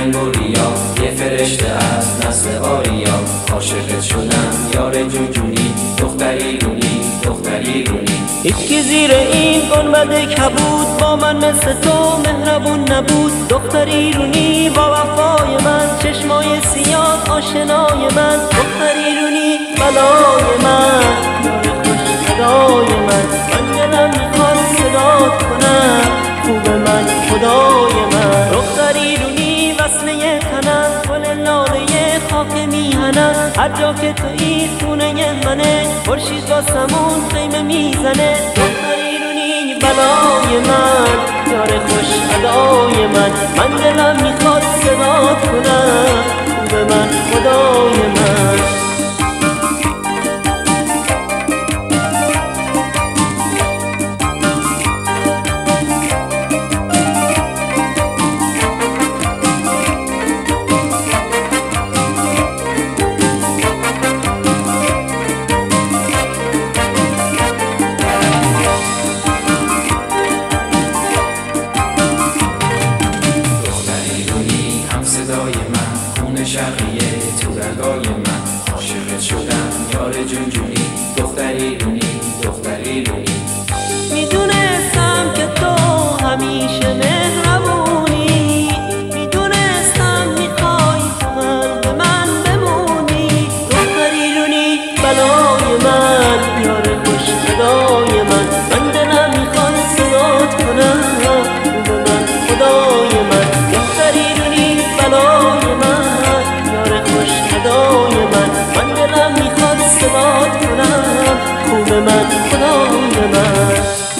بیرنگ و ریا، یه فرشته از نسل آریا. عاشقت شدم یار جونجونی، دختری رونی دختری رونی. هیچکی زیر این گنبد کبود با من مثل تو مهربون نبود. دختری رونی با وفای من، چشمای سیاه آشنای من. دختری رونی بلای من، یار خوش صدای من. من دلم میخواد صدات کنم، خوب من خدای من. دختری رونی وصله تنم، گل لاله خاک میهنم. هر جا که تویی خونه منه، خورشید با سمون خیمه میزنه. دختری رونی بلای من، یار خوش ادای من. من دلم میخواد صدات کنم، خوب من خدای من. شقیه تو رگای من، عاشقت شدم یار جونجونی، دختری رونی دختری رونی. میدونستم که تو همیشه مهربونی، میدونستم میخوای تو قلب من بمونی. دختری رونی بلای من، یار خوش صدای من. من دلم میخواد صدات کنم، خوب من خدای من. دختری رونی بلای من، خدای من. من دلم میخواد صدات کنم، خوب من خدای من.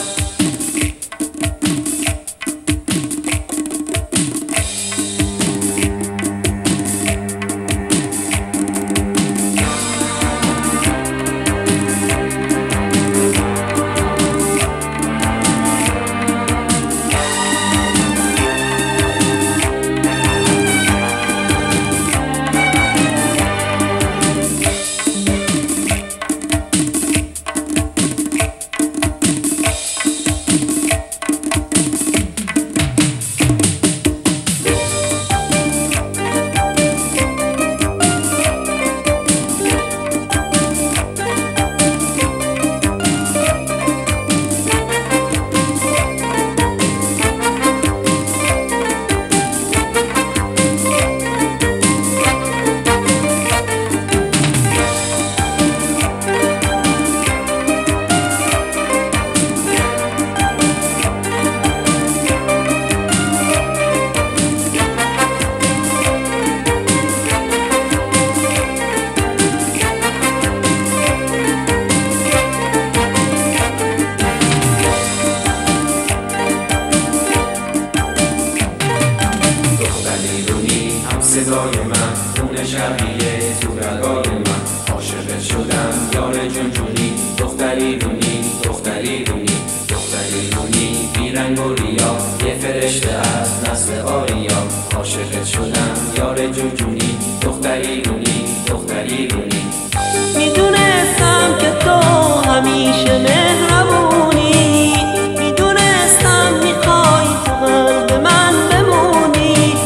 صدای من، خون شقیه تو رگای من. عاشقت شدم یار جونجونی، دختری رونی دختری رونی. دختری رونی بیرنگ و ریا، یه فرشته از نسل آریا. عاشقت شدم یار جونجونی، دختری رونی دختری رونی. میدونستم که تو همیشه مهربونی، میدونستم میخوای تو قلب من بمونی.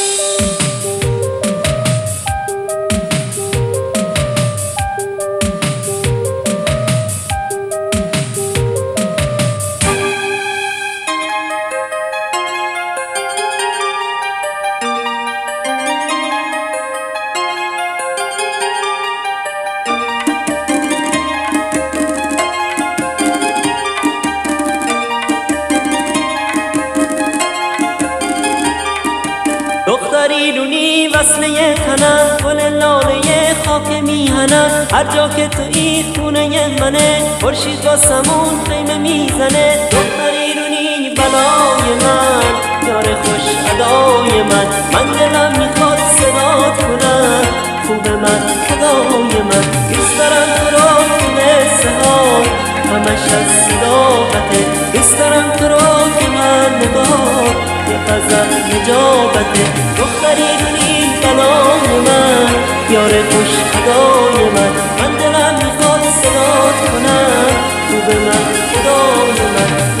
دختری رونی وصله تنم، گل لاله خاک میهنم. هر جا که تویی خونه منه، خورشید با سمون خیمه میزنه. دختری رونی بلای من، یار خوش ادای من. من دلم میخواد صدات کنم، خوب من خدای من. دوست دارم تو رو مثل ها، همش از صداقته. دوست دارم تو رو که من نگاه یه غزل نجابته. دختری رونی بلای من، یار خوش ادای من. من دلم میخواد صدات کنم، خوب من خدای من.